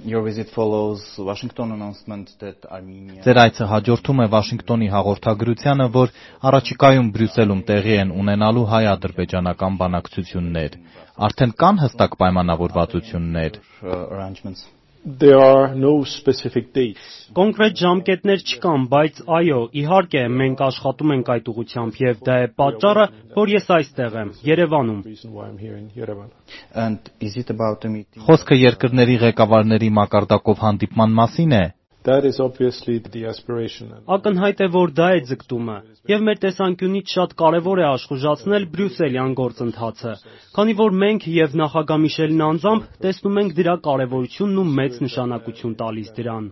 Your visit follows Washington announcement that Armenia. Ձեր այցը հաջորդում է Վաշինգտոնի հաղորդագրությանը, որ առաջիկայում Բրյուսելում տեղի են ունենալու հայ-ադրբեջանական բանակցություններ։ Արդեն կան հստակ պայմանավորվածություններ։ There are no specific dates. Կոնկրետ ժամկետներ չկան, բայց այո, իհարկե, մենք աշխատում ենք այդ ուղղությամբ եւ դա է պատճառը, որ ես այստեղ եմ, Երևանում։ And is it about a meeting? Խոսքը երկրների ղեկավարների մակարդակով հանդիպման մասին է։ That is obviously the aspiration. Ակնհայտ է, որ դա է ձգտումը, եւ մեր տեսանկյունից շատ կարեւոր է աշխուժացնել բրյուսելյան գործընթացը, քանի որ մենք եւ նախագահ Միշելն անձամբ տեսնում ենք դրա կարեւորությունն ու մեծ նշանակություն տալիս դրան։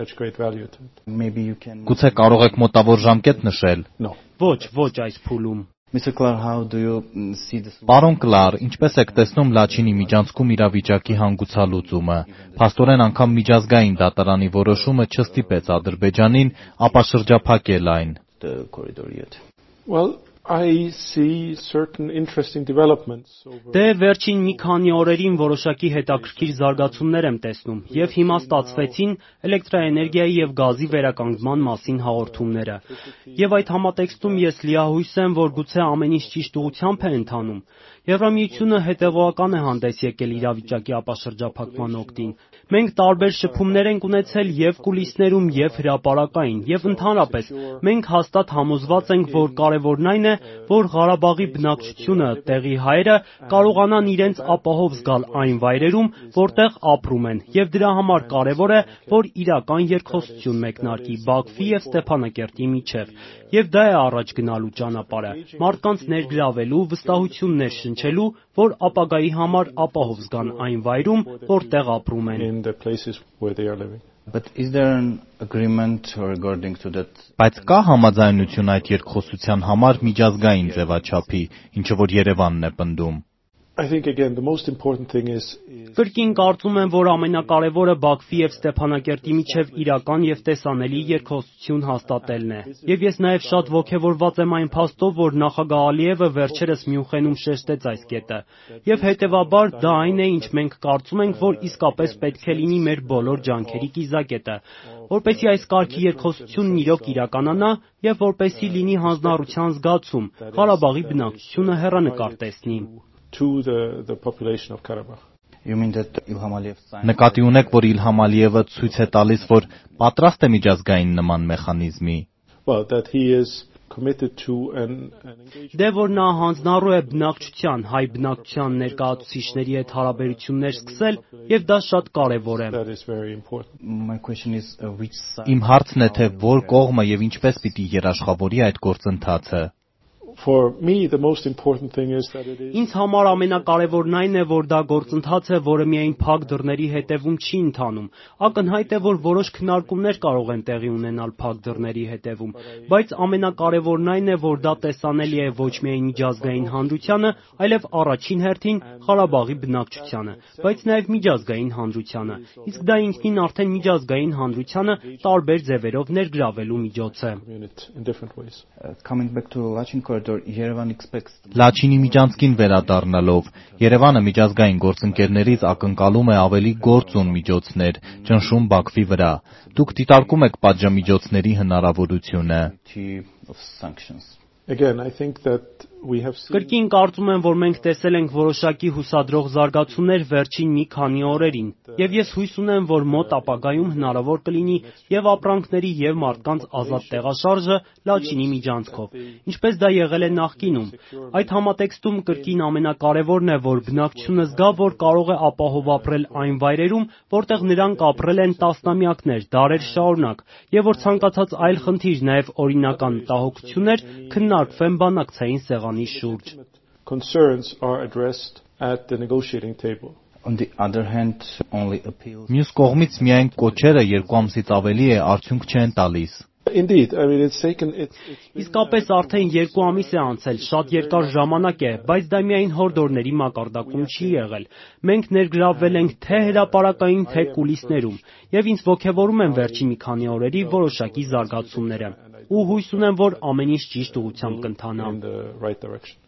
Maybe you can. Գուցե կարող եք մոտավոր ժամկետ նշել։ No. Ոչ այս փուլում։ Mr. Clark, how do you see this? Պարոն Կլար, ինչպես եք տեսնում Լաչինի միջանցքում իրավիճակի հանգուցալուծումը։ Փաստորեն անգամ միջազգային դատարանի որոշումը չստիպեց Ադրբեջանին ապաշրջափակել այն։ The corridor yet. Well, I see certain interesting developments. Դե վերջին մի քանի օրերին որոշակի հետաքրքիր զարգացումներ եմ տեսնում եւ հիմա ստացվեցին էլեկտրաէներգիայի եւ գազի վերականգնման մասին հաղորդումները։ Եվ այդ համատեքստում ես լիահույս եմ, որ գուցե ամեն ինչ ճիշտ ուղղությամբ է ընթանում։ Եվրամիությունը հետևողական է հանդես եկել իրավիճակի ապաշրջափակման օգտին։ Մենք տարբեր շփումներ ենք ունեցել եւ կուլիսներում եւ հրապարակային եւ ընդհանրապես մենք հաստատ համոզված ենք, որ կարեւորն այն է, որ Ղարաբաղի բնակչությունը, տեղի հայերը կարողանան իրենց ապահով զգալ այն վայրերում, որտեղ ապրում են, եւ դրա համար կարեւոր է, որ իրական երկխոսություն մեկնարկի Բաքվի եւ Ստեփանակերտի միջեւ, եւ դա է առաջ գնալու ճանապարհը, մարդկանց ներգրավելու, վստահություններ շնչելու, որ ապագայի համար ապահով զգան այն վայրում, որտեղ ապրում են։ But is there an agreement regarding to that? Բայց կա համաձայնություն այդ երկխոսության համար միջազգային ձևաչափի, ինչը որ Երևանն է պնդում։ I think again the most important thing is Կրկին կարծում եմ, որ ամենակարևորը Բաքվի եւ Ստեփանակերտի միջև իրական եւ տեսանելի երկխոսություն հաստատելն է։ Եվ ես նաեւ շատ ողջավորված եմ այն փաստով, որ նախագահ Ալիևը վերջերս Մյունխենում շեշտեց այս կետը։ Եվ հետեւաբար դա այն է, ինչ մենք կարծում ենք, որ իսկապես պետք է լինի մեր բոլոր ջանքերի կիզակետը, որպեսզի այս կարգի երկխոսությունն իրոք իրականանա եւ որպեսզի լինի հանձնառության զգացում, Ղարաբաղի բնակչությունը հեռանկար տեսնի։ to the population of Karabakh. You mean that Ilham Aliyev signed? Նկատի ունեք, որ Իլհամ Ալիևը ցույց է տալիս, որ պատրաստ է միջազգային նման մեխանիզմի։ Well, that he is committed to an Դե որ նա հանձնառու է բնակչության, հայ բնակչության ներկայացուցիչների հետ հարաբերություններ սկսել, եւ դա շատ կարեւոր է։ that is very important. My question is which side? Իմ հարցն է, թե որ կողմը եւ ինչպես պիտի երաշխավորի այդ գործընթացը։ For me, the most important thing is that it is Ինձ համար ամենակարևորն այն է, որ դա գործընթաց է, որը միայն փակ դռների հետևում չի ընթանում։ Ակնհայտ է, որ որոշ քննարկումներ կարող են տեղի ունենալ փակ դռների հետևում, բայց ամենակարևորն այն է, որ դա տեսանելի է ոչ միայն միջազգային հանրությանը, այլև առաջին հերթին Ղարաբաղի բնակչությանը, բայց նաև միջազգային հանրությանը։ Իսկ դա ինքնին արդեն միջազգային հանրությանը տարբեր ձևերով ներգրավելու միջոց է։ in different ways. Coming back to Lachin corridor, Yerevan expects. Լաչինի միջանցքին վերադառնալով, Երևանը միջազգային գործընկերներից ակնկալում է ավելի գործուն միջոցներ, ճնշում Բաքվի վրա։ Դուք դիտարկում եք պատժամիջոցների հնարավորությունը։ Of sanctions. Again, I think that we have seen Կրկին կարծում եմ, որ մենք տեսել ենք որոշակի հուսադրող զարգացումներ վերջին մի քանի օրերին, եւ ես հույս ունեմ, որ մոտ ապագայում հնարավոր կլինի եւ ապրանքների եւ մարդկանց ազատ տեղաշարժը Լաչինի միջանցքով, ինչպես դա եղել է նախկինում։ Այդ համատեքստում կրկին ամենակարևորն է, որ բնակչությունը զգա, որ կարող է ապահով ապրել այն վայրերում, որտեղ նրանք ապրել են տասնամյակներ, դարեր շարունակ, եւ որ ցանկացած այլ խնդիր, նաեւ օրինական մտահոգություններ քննարկվեն բանակցային սեղանի շուրջ։ concerns are addressed at the negotiating table. On the other hand, only appeals. Մյուս կողմից միայն կոչերը 2 ամսից ավելի է արդյունք չեն տալիս։ Indeed, I mean it's taken Իսկապես արդեն 2 ամիս է անցել, շատ երկար ժամանակ է, բայց դա միայն հորդորների մակարդակում չի եղել։ Մենք ներգրավվել ենք թե հրապարակային, թե կուլիսներում, եւ ինձ ողջևորում են վերջին մի քանի օրերի որոշակի զարգացումները։ Ու հույս ունեմ, որ ամեն ինչ ճիշտ ուղղությամբ կընթանա։ in the right direction.